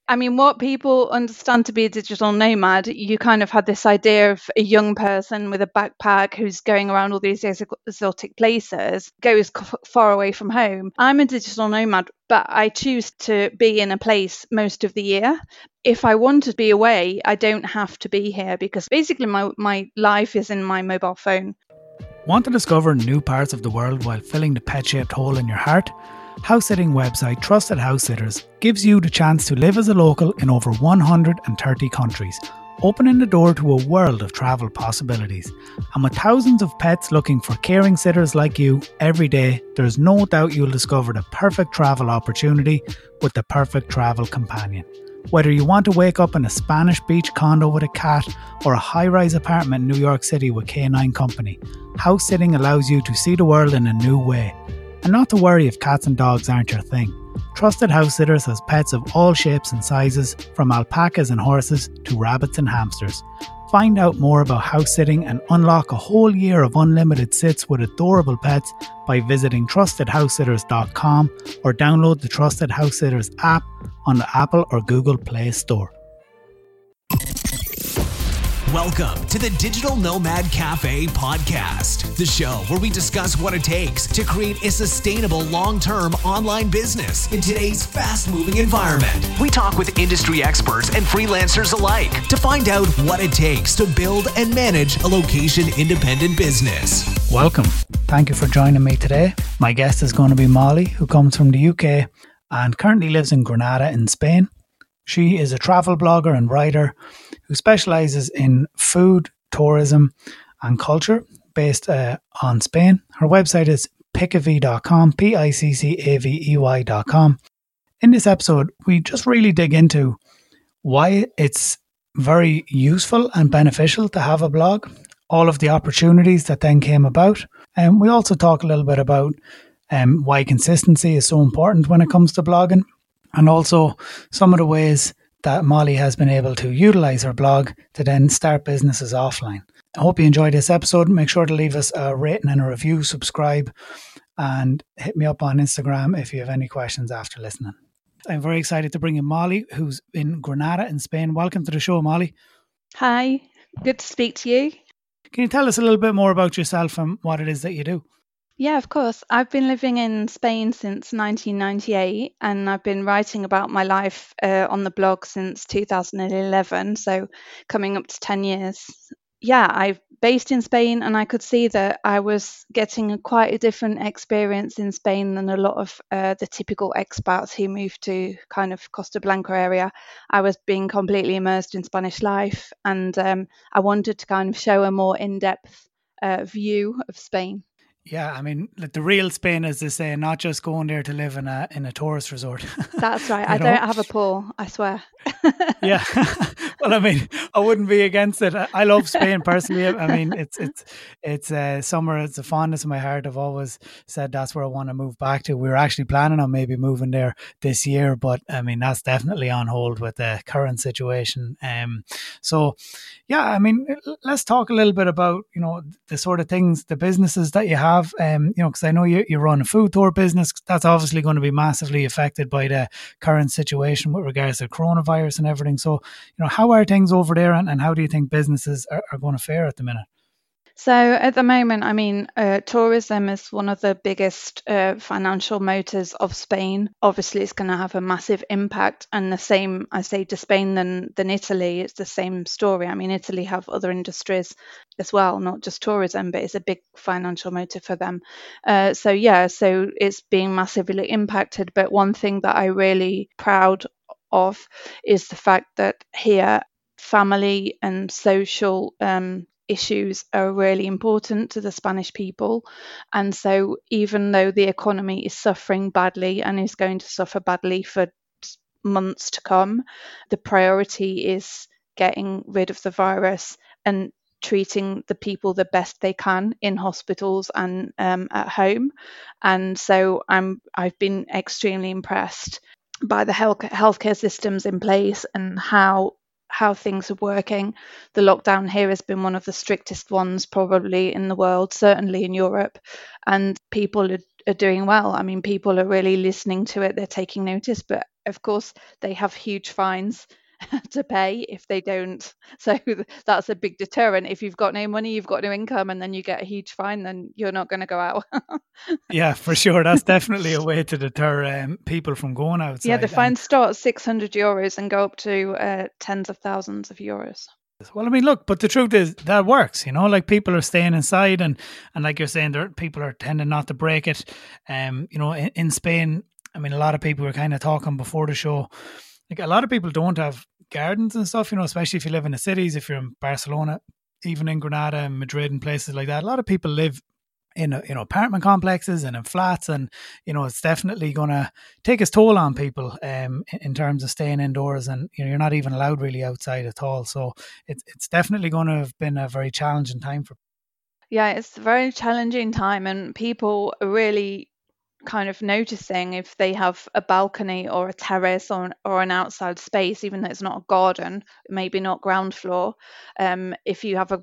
I mean, what people understand to be a digital nomad, you kind of had this idea of a young person with a backpack who's going around all these exotic places, goes far away from home. I'm a digital nomad, but I choose to be in a place most of the year. If I want to be away, I don't have to be here because basically my life is in my mobile phone. Want to discover new parts of the world while filling the pet-shaped hole in your heart? House-sitting website Trusted House Sitters gives you the chance to live as a local in over 130 countries, opening the door to a world of travel possibilities. And with thousands of pets looking for caring sitters like you every day, there's no doubt you'll discover the perfect travel opportunity with the perfect travel companion. Whether you want to wake up in a Spanish beach condo with a cat or a high-rise apartment in New York City with K9 Company, house sitting allows you to see the world in a new way. And not to worry if cats and dogs aren't your thing. Trusted House Sitters has pets of all shapes and sizes, from alpacas and horses to rabbits and hamsters. Find out more about house sitting and unlock a whole year of unlimited sits with adorable pets by visiting trustedhousesitters.com or download the Trusted House Sitters app on the Apple or Google Play Store. Welcome to the Digital Nomad Cafe podcast, the show where we discuss what it takes to create a sustainable long-term online business in today's fast-moving environment. We talk with industry experts and freelancers alike to find out what it takes to build and manage a location-independent business. Welcome. Thank you for joining me today. My guest is going to be Molly, who comes from the UK and currently lives in Granada in Spain. She is a travel blogger and writer who specialises in food, tourism and culture based on Spain. Her website is piccavey.com, piccavey.com. In this episode, we just really dig into why it's very useful and beneficial to have a blog, all of the opportunities that then came about. And we also talk a little bit about why consistency is so important when it comes to blogging, and also some of the ways that Molly has been able to utilise her blog to then start businesses offline. I hope you enjoyed this episode. Make sure to leave us a rating and a review, subscribe, and hit me up on Instagram if you have any questions after listening. I'm very excited to bring in Molly, who's in Granada in Spain. Welcome to the show, Molly. Hi, good to speak to you. Can you tell us a little bit more about yourself and what it is that you do? Yeah, of course. I've been living in Spain since 1998 and I've been writing about my life on the blog since 2011, so coming up to 10 years. Yeah, I'm based in Spain and I could see that I was getting quite a different experience in Spain than a lot of the typical expats who moved to kind of Costa Blanca area. I was being completely immersed in Spanish life and I wanted to kind of show a more in-depth view of Spain. Yeah, I mean, like the real Spain, as they say, not just going there to live in a tourist resort. That's right. I don't have a pool, I swear. Yeah. Well, I mean, I wouldn't be against it. I love Spain personally. I mean, it's somewhere, it's a fondness in my heart. I've always said that's where I want to move back to. We were actually planning on maybe moving there this year, but I mean, that's definitely on hold with the current situation. So, yeah, I mean, let's talk a little bit about, you know, the sort of things, the businesses that you have, you know, because I know you run a food tour business. That's obviously going to be massively affected by the current situation with regards to coronavirus and everything. So, you know, how are things over there and how do you think businesses are going to fare at the minute? So at the moment, I mean, tourism is one of the biggest financial motors of Spain. Obviously, it's going to have a massive impact, and the same I say to Spain than Italy. It's the same story. I mean, Italy have other industries as well, not just tourism, but it's a big financial motor for them. So it's being massively impacted. But one thing that I'm really proud of is the fact that here, family and social issues are really important to the Spanish people. And so even though the economy is suffering badly and is going to suffer badly for months to come, the priority is getting rid of the virus and treating the people the best they can in hospitals and at home. And so I've been extremely impressed by the healthcare systems in place and how things are working. The lockdown here has been one of the strictest ones probably in the world, certainly in Europe, and people are doing well. I mean, people are really listening to it, they're taking notice, but of course, they have huge fines to pay if they don't. So that's a big deterrent. If you've got no money, you've got no income, and then you get a huge fine, then you're not going to go out. Yeah, for sure. That's definitely a way to deter people from going outside. Yeah, the fines start at €600 and go up to tens of thousands of euros. Well, I mean, look, but the truth is that works, like people are staying inside and like you're saying, people are tending not to break it. In Spain, I mean, a lot of people were kind of talking before the show, like a lot of people don't have gardens and stuff, especially if you live in the cities, if you're in Barcelona, even in Granada and Madrid and places like that. A lot of people live in apartment complexes and in flats, and it's definitely going to take its toll on people in terms of staying indoors, and you're not even allowed really outside at all. So it's definitely going to have been a very challenging time for. Yeah, it's a very challenging time, and people are really kind of noticing if they have a balcony or a terrace or an outside space, even though it's not a garden, maybe not ground floor. If you have a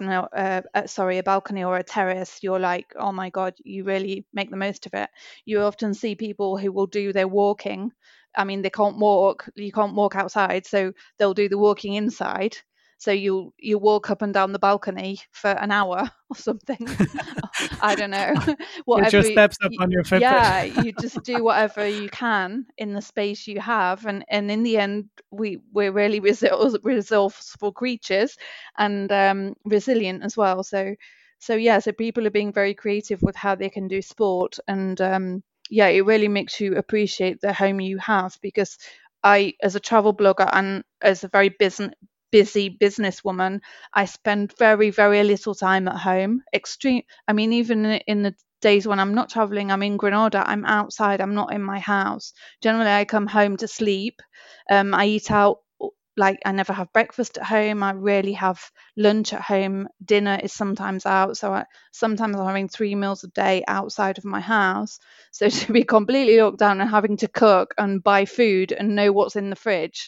a balcony or a terrace, you're like, oh my God, you really make the most of it. You often see people who will do their walking. I mean, you can't walk outside, so they'll do the walking inside. So you walk up and down the balcony for an hour or something. I don't know. Whatever. It just steps up on your Fitbit. Yeah, you just do whatever you can in the space you have, and in the end, we're really resourceful creatures and resilient as well. So people are being very creative with how they can do sport, and it really makes you appreciate the home you have, because I, as a travel blogger and as a very busy businesswoman, I spend very, very little time at home. I mean, even in the days when I'm not traveling, I'm in Granada, I'm outside, I'm not in my house. Generally, I come home to sleep. I eat out. Like, I never have breakfast at home. I rarely have lunch at home. Dinner is sometimes out. So sometimes I'm having 3 meals a day outside of my house. So to be completely locked down and having to cook and buy food and know what's in the fridge,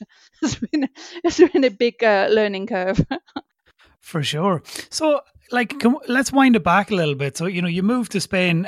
it's been a big learning curve. For sure. So, let's wind it back a little bit. So, you moved to Spain,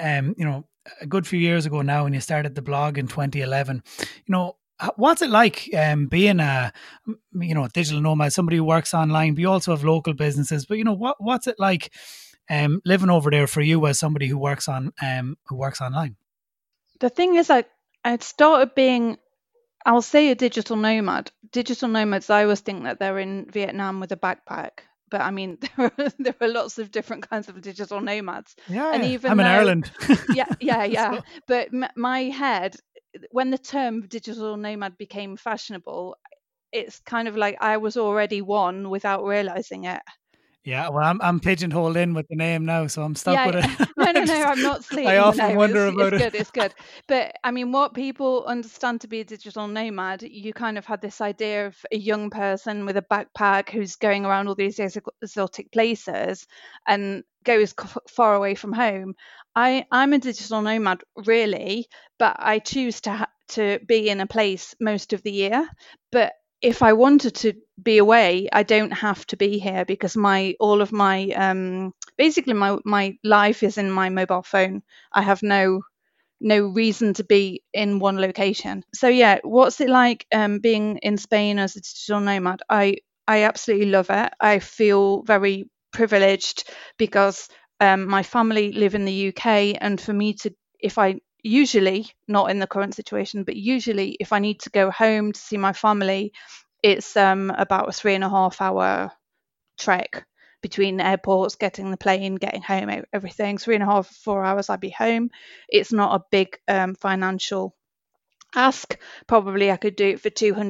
a good few years ago now, and you started the blog in 2011. What's it like being a digital nomad, somebody who works online, but you also have local businesses, but what's it like living over there for you as somebody who works online? The thing is, I started being, I'll say, a digital nomad. Digital nomads, I always think that they're in Vietnam with a backpack. But I mean, there are lots of different kinds of digital nomads. Yeah, and even I'm in Ireland. Yeah. So. But my head, when the term digital nomad became fashionable, it's kind of like I was already one without realizing it. Yeah, well, I'm pigeonholed in with the name now, so I'm stuck with it. No, I'm not sleeping. I often wonder about it. It's good. But I mean, what people understand to be a digital nomad, you kind of had this idea of a young person with a backpack who's going around all these exotic places and goes far away from home. I'm a digital nomad, really, but I choose to be in a place most of the year. But if I wanted to be away, I don't have to be here, because all of my basically my life is in my mobile phone. I have no reason to be in one location. So yeah, what's it like being in Spain as a digital nomad? I absolutely love it. I feel very privileged because my family live in the UK, and for me to, usually, not in the current situation, but usually if I need to go home to see my family, it's about a 3.5 hour trek between airports, getting the plane, getting home, everything. 3.5, 4 hours, I'd be home. It's not a big financial ask. Probably I could do it for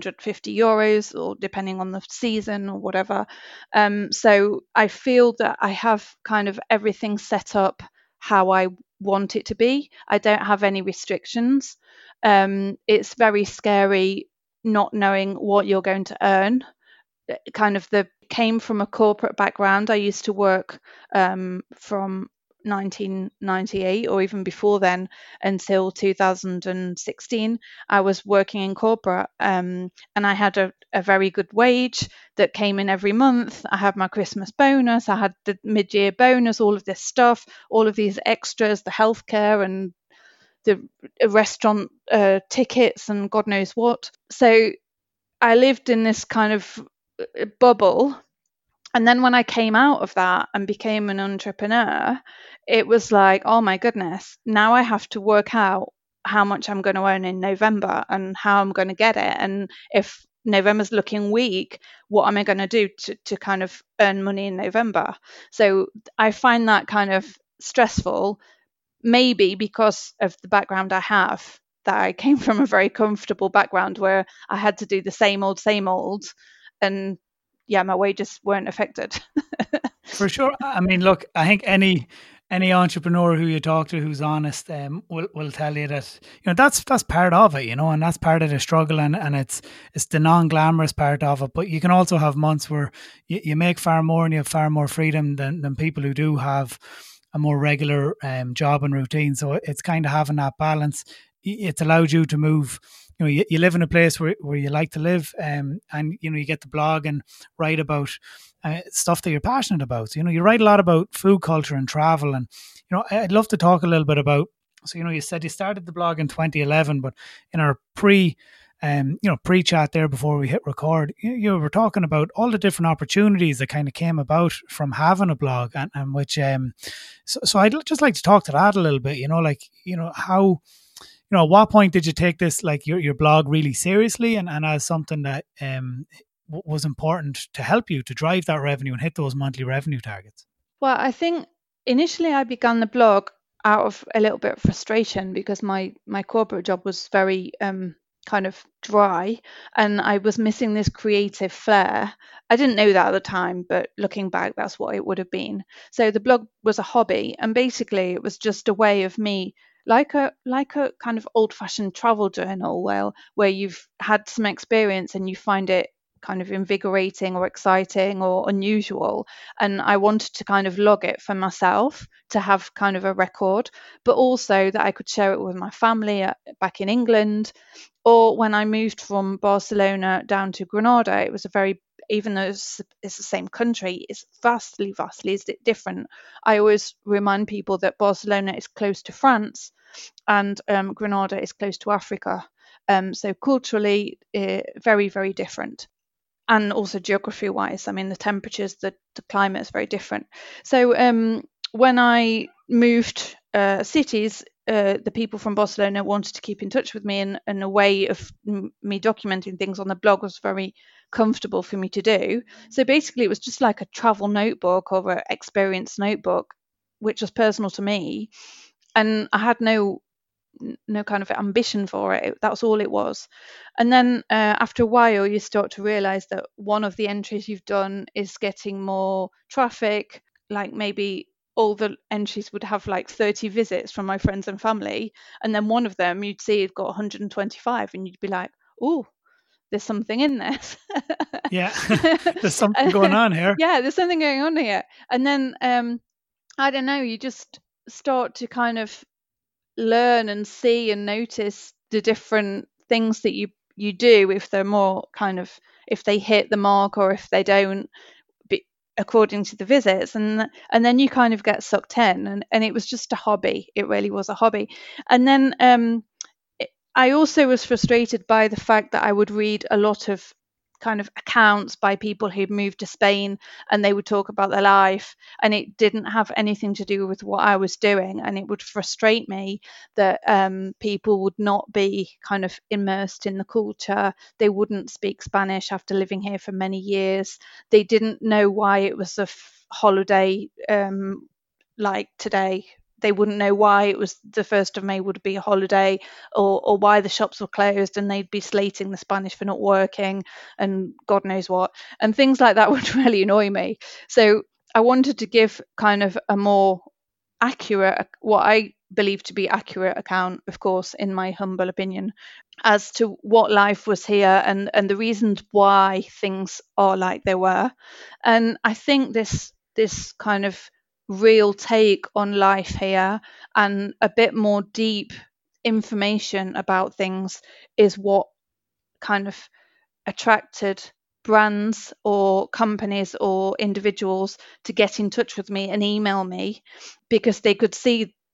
€250, or depending on the season or whatever. So I feel that I have kind of everything set up how I want it to be. I don't have any restrictions. It's very scary not knowing what you're going to earn. Came from a corporate background. I used to work from 1998, or even before then, until 2016. I was working in corporate, and I had a very good wage that came in every month. I had my Christmas bonus, I had the mid-year bonus, all of this stuff, all of these extras, the healthcare and the restaurant tickets and God knows what. So I lived in this kind of bubble. And then when I came out of that and became an entrepreneur, it was like, oh my goodness, now I have to work out how much I'm going to earn in November and how I'm going to get it. And if November's looking weak, what am I going to do to kind of earn money in November? So I find that kind of stressful, maybe because of the background I have, that I came from a very comfortable background where I had to do the same old, and yeah, my wages weren't affected. For sure. I mean, look, I think any entrepreneur who you talk to who's honest will tell you that, you know, that's part of it, you know, and that's part of the struggle, and it's the non-glamorous part of it. But you can also have months where you make far more and you have far more freedom than people who do have a more regular job and routine. So it's kind of having that balance. It's allowed you to move. You know, you live in a place where you like to live, and you know, you get to blog and write about stuff that you're passionate about. So, you know, you write a lot about food culture and travel, and you know, I'd love to talk a little bit about. So, you know, you said you started the blog in 2011, but in our pre-chat there before we hit record, you were talking about all the different opportunities that kind of came about from having a blog, and which so I'd just like to talk to that a little bit. You know, like, you know, how. You know, at what point did you take this, like your blog, really seriously and as something that was important to help you to drive that revenue and hit those monthly revenue targets? Well, I think initially I began the blog out of a little bit of frustration because my corporate job was very kind of dry, and I was missing this creative flair. I didn't know that at the time, but looking back, that's what it would have been. So the blog was a hobby, and basically it was just a way of me, like a kind of old-fashioned travel journal, where you've had some experience and you find it kind of invigorating or exciting or unusual, and I wanted to kind of log it for myself to have kind of a record, but also that I could share it with my family back in England. Or when I moved from Barcelona down to Granada, it was a very, even though it's the same country, it's vastly different. I always remind people that Barcelona is close to France and Granada is close to Africa. So culturally, very, very different. And also geography-wise, I mean, the temperatures, the climate is very different. So when I moved cities, the people from Barcelona wanted to keep in touch with me, and a way of me documenting things on the blog was very comfortable for me to do. So basically, it was just like a travel notebook or an experience notebook, which was personal to me, and I had no kind of ambition for it. That's all it was. And then after a while, you start to realize that one of the entries you've done is getting more traffic. Like maybe all the entries would have like 30 visits from my friends and family, and then one of them you'd see it got 125, and you'd be like, oh, there's something in this. Yeah, there's something going on here. Yeah, there's something going on here. And then I don't know, you just start to kind of learn and see and notice the different things that you do, if they're more kind of, if they hit the mark or if they don't, according to the visits, and then you kind of get sucked in, and it was just a hobby. It really was a hobby. And then I also was frustrated by the fact that I would read a lot of kind of accounts by people who'd moved to Spain, and they would talk about their life, and it didn't have anything to do with what I was doing, and it would frustrate me that people would not be kind of immersed in the culture. They wouldn't speak Spanish after living here for many years. They didn't know why it was a holiday like today. They wouldn't know why it was the 1st of May would be a holiday, or why the shops were closed, and they'd be slating the Spanish for not working and God knows what. And things like that would really annoy me. So I wanted to give kind of a more accurate, what I believe to be accurate account, of course, in my humble opinion, as to what life was here, and the reasons why things are like they were. And I think this kind of real take on life here and a bit more deep information about things is what kind of attracted brands or companies or individuals to get in touch with me and email me, because they could see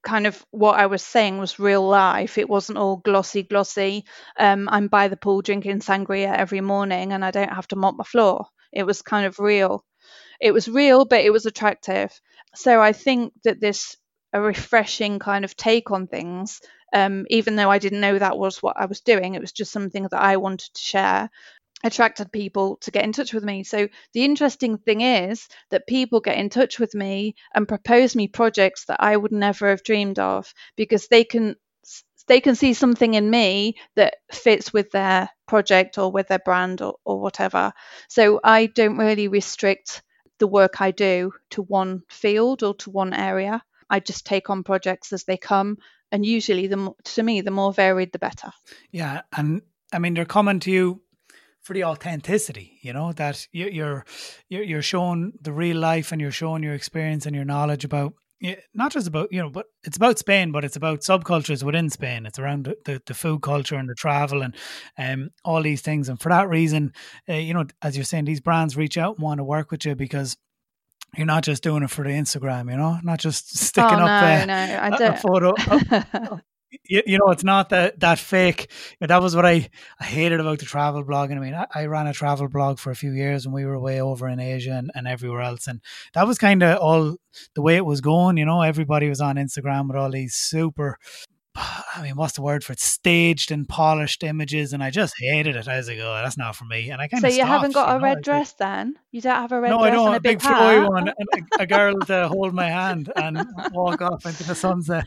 kind of what I was saying was real life. It wasn't all glossy. I'm by the pool drinking sangria every morning and I don't have to mop my floor. It was kind of real. It was real, but it was attractive. So I think that this a refreshing kind of take on things, even though I didn't know that was what I was doing, it was just something that I wanted to share, attracted people to get in touch with me. So the interesting thing is that people get in touch with me and propose me projects that I would never have dreamed of, because they can see something in me that fits with their project or with their brand or whatever. So I don't really restrict the work I do to one field or to one area. I just take on projects as they come, and usually to me the more varied the better. Yeah, and I mean they're coming to you for the authenticity, you know, that you're showing the real life and you're showing your experience and your knowledge about, not just about, you know, but it's about Spain, but it's about subcultures within Spain. It's around the food culture and the travel and all these things. And for that reason, you know, as you're saying, these brands reach out and want to work with you because you're not just doing it for the Instagram, you know, not just sticking a photo. You know, it's not that fake. That was what I hated about the travel blog. And I mean, I ran a travel blog for a few years when we were way over in Asia and everywhere else. And that was kind of all the way it was going. You know, everybody was on Instagram with all these super, I mean, what's the word for it? Staged and polished images. And I just hated it. I was like, oh, that's not for me. And I kind of So you haven't got a red dress then? You don't have a red dress? No, I don't. And a big flowy one and a girl to hold my hand and walk off into the sunset.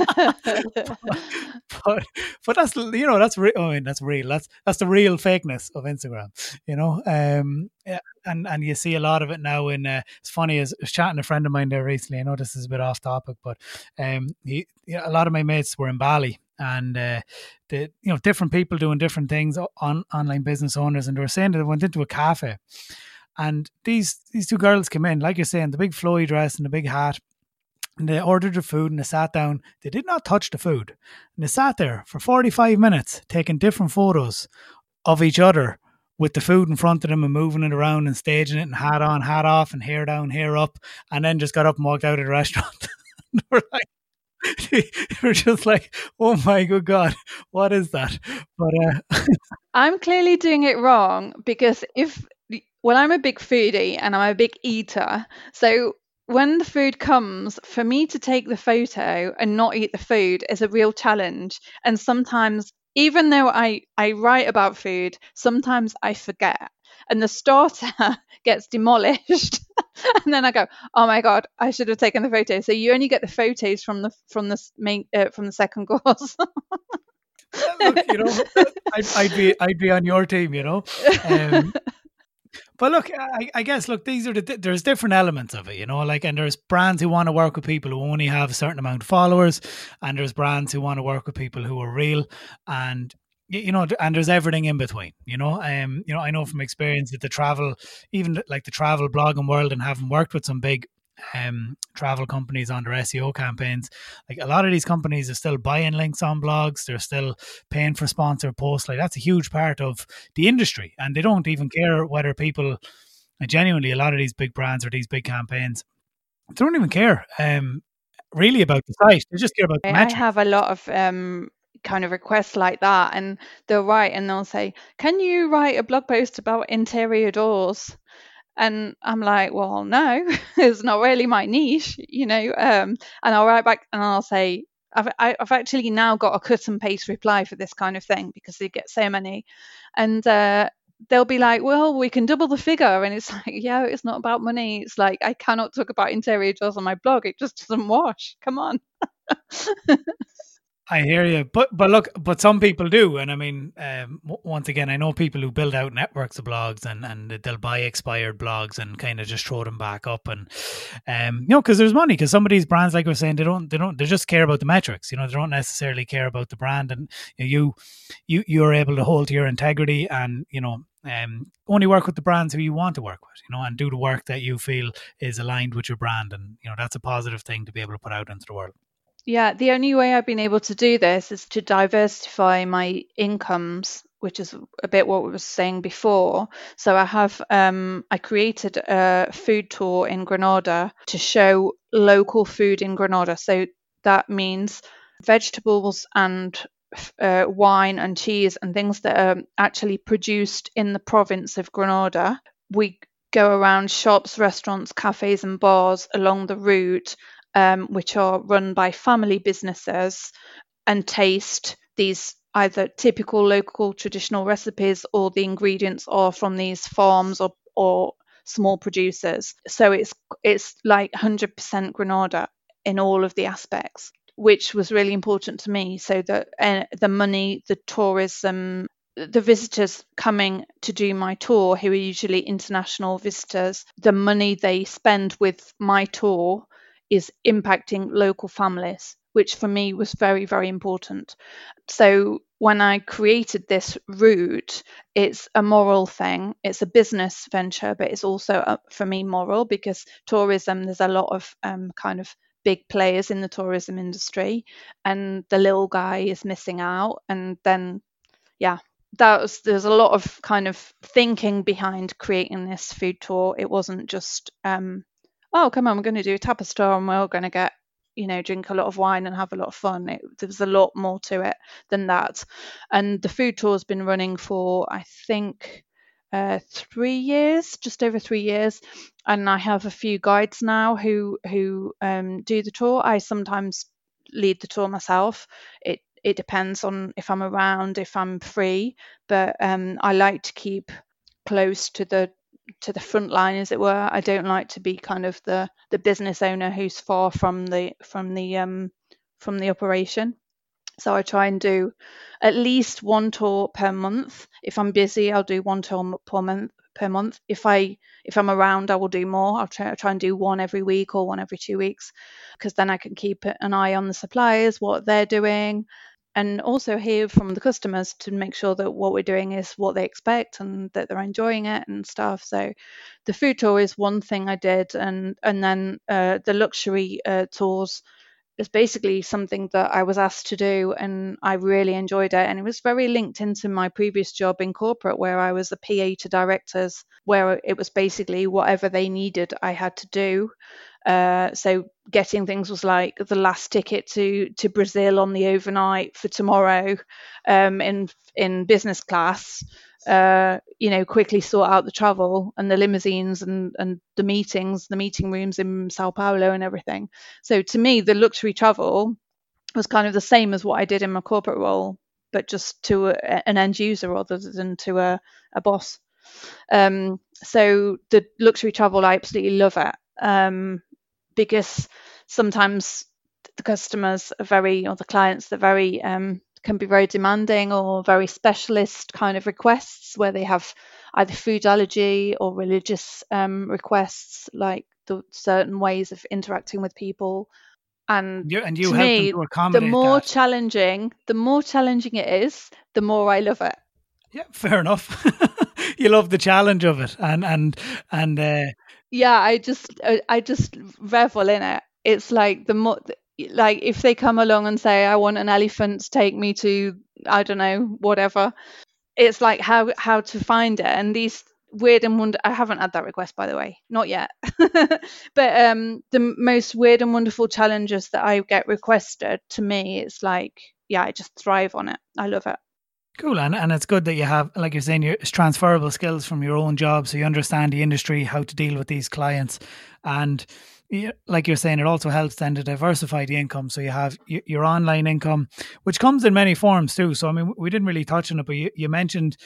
but that's, you know, that's real. I mean, that's real. That's the real fakeness of Instagram, you know. Yeah, and you see a lot of it now. It's funny, I was chatting to a friend of mine there recently. I know this is a bit off topic, but a lot of my mates were in Bali, and different people doing different things on online business owners, and they were saying that they went into a cafe, and these two girls came in, like you're saying, the big flowy dress and the big hat. And they ordered their food and they sat down. They did not touch the food. And they sat there for 45 minutes taking different photos of each other with the food in front of them and moving it around and staging it and hat on, hat off and hair down, hair up. And then just got up and walked out of the restaurant. They were just like, oh my good God, what is that? But I'm clearly doing it wrong because I'm a big foodie and I'm a big eater. So when the food comes, for me to take the photo and not eat the food is a real challenge. And sometimes, even though I write about food, sometimes I forget. And the starter gets demolished. And then I go, oh my God, I should have taken the photo. So you only get the photos from the second course. Look, you know, I'd be on your team, you know. But look, I guess, look, these are there's different elements of it, you know, like, and there's brands who want to work with people who only have a certain amount of followers, and there's brands who want to work with people who are real, and, you know, and there's everything in between, you know. You know, I know from experience that the travel blogging world, and having worked with some big travel companies on their SEO campaigns, like, a lot of these companies are still buying links on blogs, they're still paying for sponsored posts. Like, that's a huge part of the industry, and they don't even care whether people, genuinely, a lot of these big brands or these big campaigns, they don't even care really about the site. They just care about the metrics. I have a lot of kind of requests like that, and they'll write and they'll say, can you write a blog post about interior doors? And I'm like, well, no, it's not really my niche, you know. And I'll write back and I'll say, I've actually now got a cut and paste reply for this kind of thing because they get so many. And they'll be like, well, we can double the figure. And it's like, yeah, it's not about money. It's like, I cannot talk about interior doors on my blog. It just doesn't wash. Come on. I hear you, but look, but some people do, and I mean, once again, I know people who build out networks of blogs, and they'll buy expired blogs and kind of just throw them back up, and you know, because there's money. Because some of these brands, like we're saying, they just care about the metrics. You know, they don't necessarily care about the brand, and you're able to hold to your integrity, and, you know, only work with the brands who you want to work with, you know, and do the work that you feel is aligned with your brand, and, you know, that's a positive thing to be able to put out into the world. Yeah, the only way I've been able to do this is to diversify my incomes, which is a bit what we were saying before. So I created a food tour in Granada to show local food in Granada. So that means vegetables and wine and cheese and things that are actually produced in the province of Granada. We go around shops, restaurants, cafes and bars along the route, which are run by family businesses, and taste these either typical local traditional recipes or the ingredients are from these farms or small producers. So it's like 100% Granada in all of the aspects, which was really important to me. So that the money, the tourism, the visitors coming to do my tour, who are usually international visitors, the money they spend with my tour is impacting local families, which for me was very, very important. So when I created this route, it's a moral thing. It's a business venture, but it's also for me moral, because tourism, there's a lot of kind of big players in the tourism industry, and the little guy is missing out. And then, yeah, there's a lot of kind of thinking behind creating this food tour. It wasn't just oh, come on, we're going to do a tapas tour and we're all going to get, drink a lot of wine and have a lot of fun. There's a lot more to it than that. And the food tour has been running for, I think, 3 years, just over 3 years. And I have a few guides now who do the tour. I sometimes lead the tour myself. It depends on if I'm around, if I'm free, but I like to keep close to the front line, as it were. I don't like to be kind of the business owner who's far from the operation. So I try and do at least one tour per month. If I'm busy, I'll do one tour per month. If I'm around, I will do more. I'll try and do one every week or one every 2 weeks, because then I can keep an eye on the suppliers, what they're doing, and also hear from the customers to make sure that what we're doing is what they expect and that they're enjoying it and stuff. So the food tour is one thing I did, and then the luxury tours is basically something that I was asked to do, and I really enjoyed it. And it was very linked into my previous job in corporate, where I was a PA to directors, where it was basically whatever they needed I had to do. So getting things was like the last ticket to Brazil on the overnight for tomorrow, in business class. Quickly sort out the travel and the limousines and the meetings, the meeting rooms in Sao Paulo and everything. So to me, the luxury travel was kind of the same as what I did in my corporate role, but just to an end user rather than to a boss. So the luxury travel, I absolutely love it, because sometimes the customers are or the clients, they're very can be very demanding or very specialist kind of requests, where they have either food allergy or religious requests, like the certain ways of interacting with people. And you to help me, them to accommodate the more that. challenging it is, the more I love it. Yeah, fair enough. You love the challenge of it, and yeah, I just revel in it. It's like the more, like if they come along and say, I want an elephant to take me to, I don't know, whatever, it's like how to find it. And these weird and wonder, I haven't had that request, by the way, not yet. But the most weird and wonderful challenges that I get requested, to me, it's like, yeah, I just thrive on it. I love it. Cool, and it's good that you have, like you're saying, it's transferable skills from your own job, so you understand the industry, how to deal with these clients, and like you're saying, it also helps then to diversify the income. So you have your online income, which comes in many forms too. So I mean, we didn't really touch on it, but you mentioned,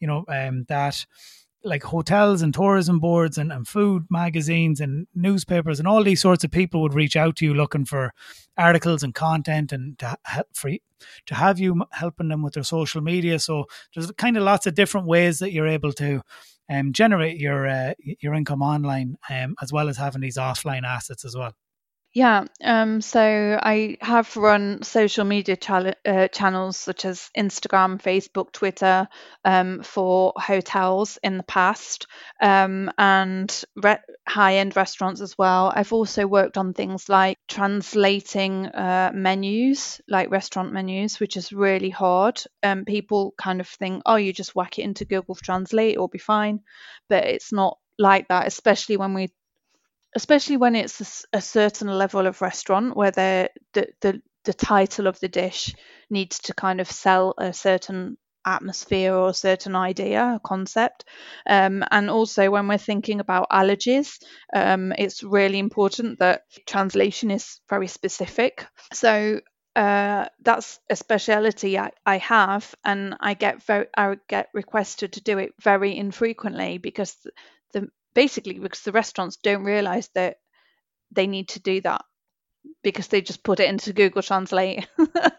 that like hotels and tourism boards and food magazines and newspapers and all these sorts of people would reach out to you looking for articles and content, and to have you helping them with their social media. So there's kind of lots of different ways that you're able to generate your income online, as well as having these offline assets as well. Yeah, so I have run social media channels such as Instagram, Facebook, Twitter, for hotels in the past, and high-end restaurants as well. I've also worked on things like translating menus, like restaurant menus, which is really hard. People kind of think, oh, you just whack it into Google Translate, it'll be fine. But it's not like that, especially when we especially when it's a certain level of restaurant where the title of the dish needs to kind of sell a certain atmosphere or a certain idea, a concept. And also when we're thinking about allergies, it's really important that translation is very specific. So that's a speciality I have, and I get requested to do it very infrequently because basically because the restaurants don't realize that they need to do that because they just put it into Google Translate.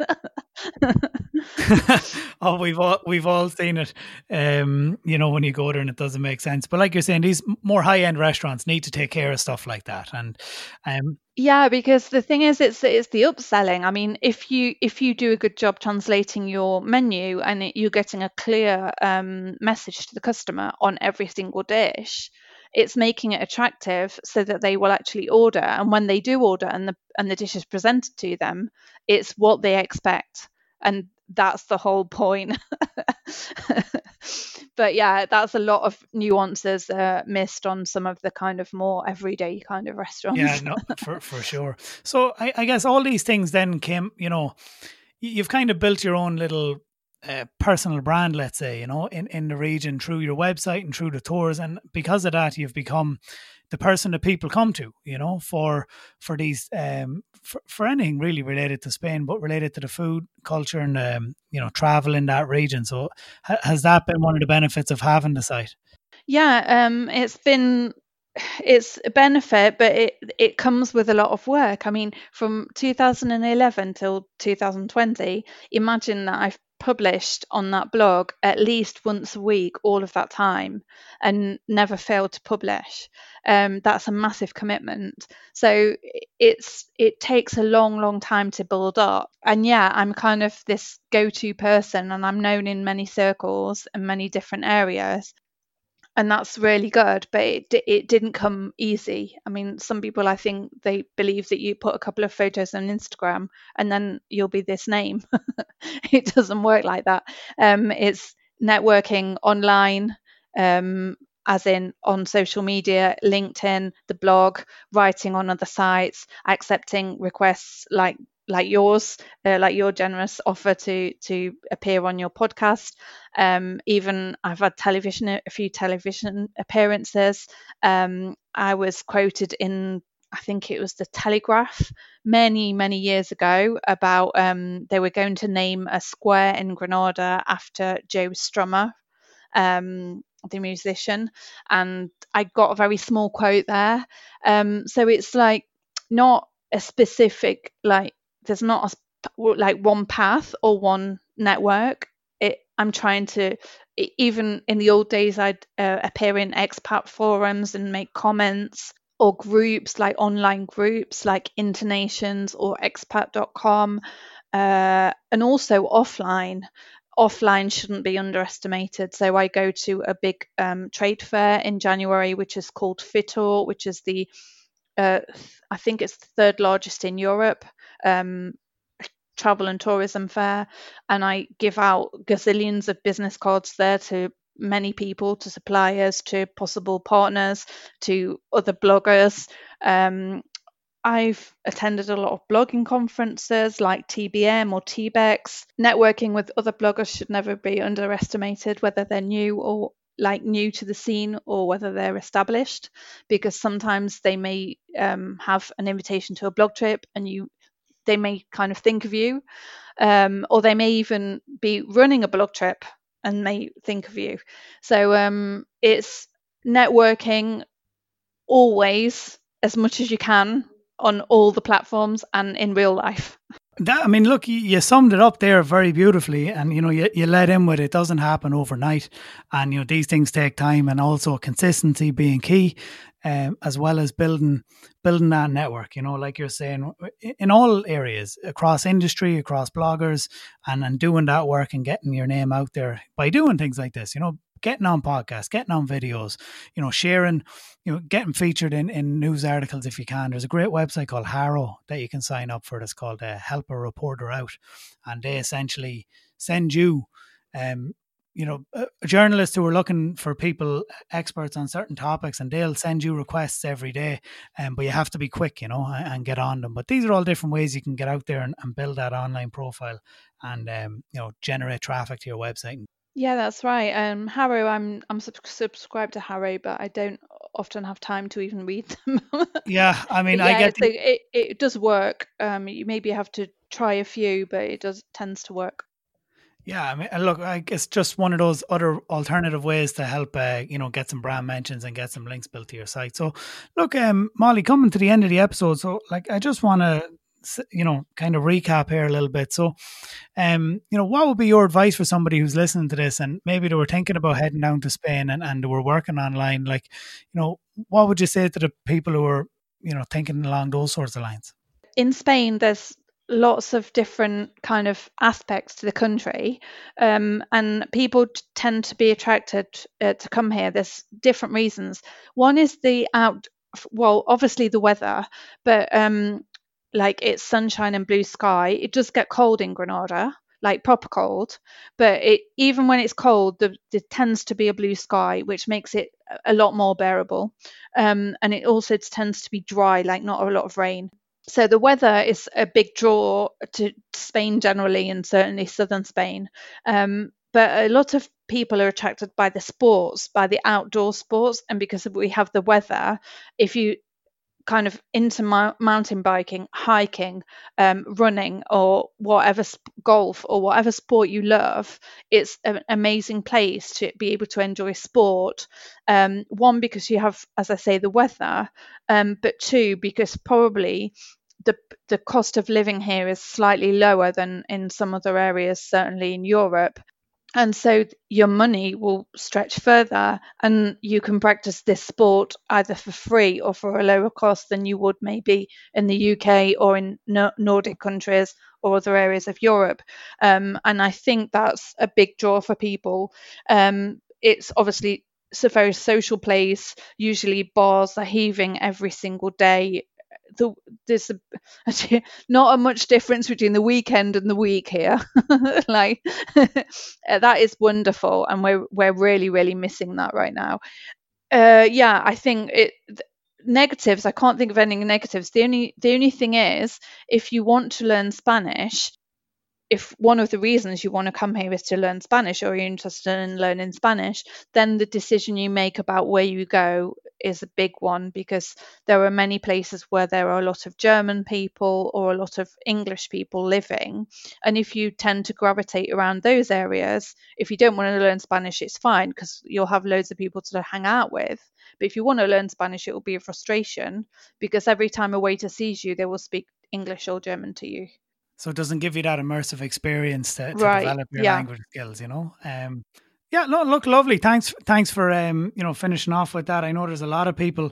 Oh, we've all seen it. You know, when you go there and it doesn't make sense. But like you're saying, these more high end restaurants need to take care of stuff like that. And yeah, because the thing is, it's the upselling. I mean, if you do a good job translating your menu and you're getting a clear message to the customer on every single dish, it's making it attractive so that they will actually order. And when they do order and the dish is presented to them, it's what they expect, and that's the whole point. But yeah, that's a lot of nuances missed on some of the kind of more everyday kind of restaurants. Yeah, no, for sure. So I guess all these things then came, you know, you've kind of built your own little personal brand, let's say, you know, in the region through your website and through the tours. And because of that, you've become the person that people come to, you know, for these, for anything really related to Spain, but related to the food culture and, you know, travel in that region. So has that been one of the benefits of having the site? Yeah, it's a benefit, but it comes with a lot of work. I mean, from 2011 till 2020, imagine that I've published on that blog at least once a week all of that time and never failed to publish. That's a massive commitment. So it takes a long time to build up. And yeah, I'm kind of this go-to person, and I'm known in many circles and many different areas. And that's really good, but it didn't come easy. I mean, some people, I think they believe that you put a couple of photos on Instagram and then you'll be this name. It doesn't work like that. It's networking online, as in on social media, LinkedIn, the blog, writing on other sites, accepting requests like yours, like your generous offer to appear on your podcast. Even I've had a few television appearances. I was quoted in, I think it was the Telegraph many years ago about they were going to name a square in Granada after Joe Strummer, the musician, and I got a very small quote there. So it's like not a specific, like there's not like one path or one network. I'm trying to, even in the old days, I'd appear in expat forums and make comments, or groups like online groups like Internations or expat.com, and also offline. Offline shouldn't be underestimated. So I go to a big trade fair in January, which is called FITUR, which is the I think it's the third largest in Europe, travel and tourism fair, and I give out gazillions of business cards there to many people, to suppliers, to possible partners, to other bloggers. I've attended a lot of blogging conferences like TBM or TBEX. Networking with other bloggers should never be underestimated, whether they're new or like new to the scene or whether they're established, because sometimes they may have an invitation to a blog trip and they may kind of think of you, or they may even be running a blog trip and may think of you. So it's networking always, as much as you can, on all the platforms and in real life. That, I mean, look, you summed it up there very beautifully, and you know, you led in with it doesn't happen overnight, and you know, these things take time, and also consistency being key, as well as building that network. You know, like you're saying, in all areas, across industry, across bloggers, and doing that work and getting your name out there by doing things like this. You know, getting on podcasts, getting on videos, you know, sharing, you know, getting featured in news articles if you can. There's a great website called Harrow that you can sign up for. That's called Help a Reporter Out, and they essentially send you, journalists who are looking for people, experts on certain topics, and they'll send you requests every day, but you have to be quick, and get on them. But these are all different ways you can get out there and build that online profile and, generate traffic to your website. Yeah, that's right. Harrow, I'm subscribed to Harrow, but I don't often have time to even read them. Yeah, I mean, it does work. You maybe have to try a few, but it tends to work. Yeah, I mean, look, it's just one of those other alternative ways to help, get some brand mentions and get some links built to your site. So, look, Molly, coming to the end of the episode, so I just want to, kind of recap here a little bit. So, what would be your advice for somebody who's listening to this and maybe they were thinking about heading down to Spain and they were working online? Like, what would you say to the people who are, thinking along those sorts of lines? In Spain, there's lots of different kind of aspects to the country, and people tend to be attracted to come here. There's different reasons. One is obviously the weather, but like it's sunshine and blue sky. It does get cold in Granada, like proper cold, but even when it's cold, there tends to be a blue sky, which makes it a lot more bearable, and it also tends to be dry, like not a lot of rain. So the weather is a big draw to Spain generally, and certainly southern Spain. But a lot of people are attracted by the sports, by the outdoor sports. And because we have the weather, if you kind of into mountain biking, hiking, running, or whatever, golf, or whatever sport you love, it's an amazing place to be able to enjoy sport. One, because you have, as I say, the weather, but two, because probably the cost of living here is slightly lower than in some other areas, certainly in Europe. And so your money will stretch further and you can practice this sport either for free or for a lower cost than you would maybe in the UK or in Nordic countries or other areas of Europe. And I think that's a big draw for people. It's obviously it's a very social place. Usually bars are heaving every single day. There's not a much difference between the weekend and the week here. Like that is wonderful, and we're really, really missing that right now. I think negatives. I can't think of any negatives. The only thing is, if you want to learn Spanish, if one of the reasons you want to come here is to learn Spanish or you're interested in learning Spanish, then the decision you make about where you go is a big one, because there are many places where there are a lot of German people or a lot of English people living. And if you tend to gravitate around those areas, if you don't want to learn Spanish, it's fine because you'll have loads of people to hang out with. But if you want to learn Spanish, it will be a frustration because every time a waiter sees you, they will speak English or German to you. So it doesn't give you that immersive experience to develop your language skills, look, lovely. Thanks for finishing off with that. I know there's a lot of people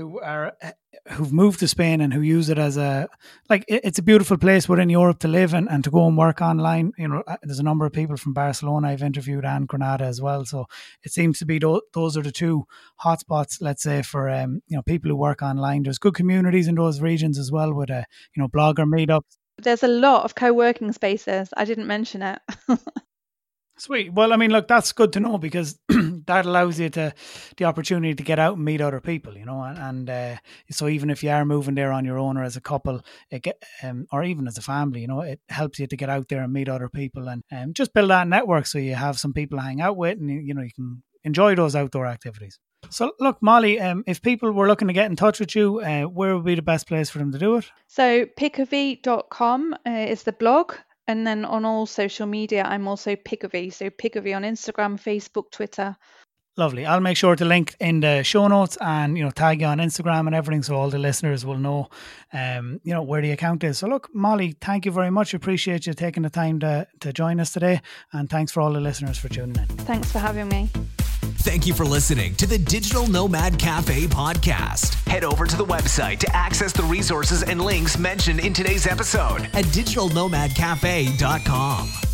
who've moved to Spain and who use it as it's a beautiful place within Europe to live and to go and work online. There's a number of people from Barcelona I've interviewed and Granada as well. So it seems to be those are the two hotspots, let's say, for people who work online. There's good communities in those regions as well with blogger meetups. There's a lot of co-working spaces. I didn't mention it. Sweet. Well, I mean, look, that's good to know because that allows you the opportunity to get out and meet other people, and so even if you are moving there on your own or as a couple, or even as a family, it helps you to get out there and meet other people and just build that network so you have some people to hang out with and, you can enjoy those outdoor activities. So look, Molly, if people were looking to get in touch with you, where would be the best place for them to do it? So picovey.com is the blog. And then on all social media, I'm also Picovey. So Picovey on Instagram, Facebook, Twitter. Lovely. I'll make sure to link in the show notes and, tag you on Instagram and everything so all the listeners will know, where the account is. So look, Molly, thank you very much. Appreciate you taking the time to join us today. And thanks for all the listeners for tuning in. Thanks for having me. Thank you for listening to the Digital Nomad Cafe podcast. Head over to the website to access the resources and links mentioned in today's episode at digitalnomadcafe.com.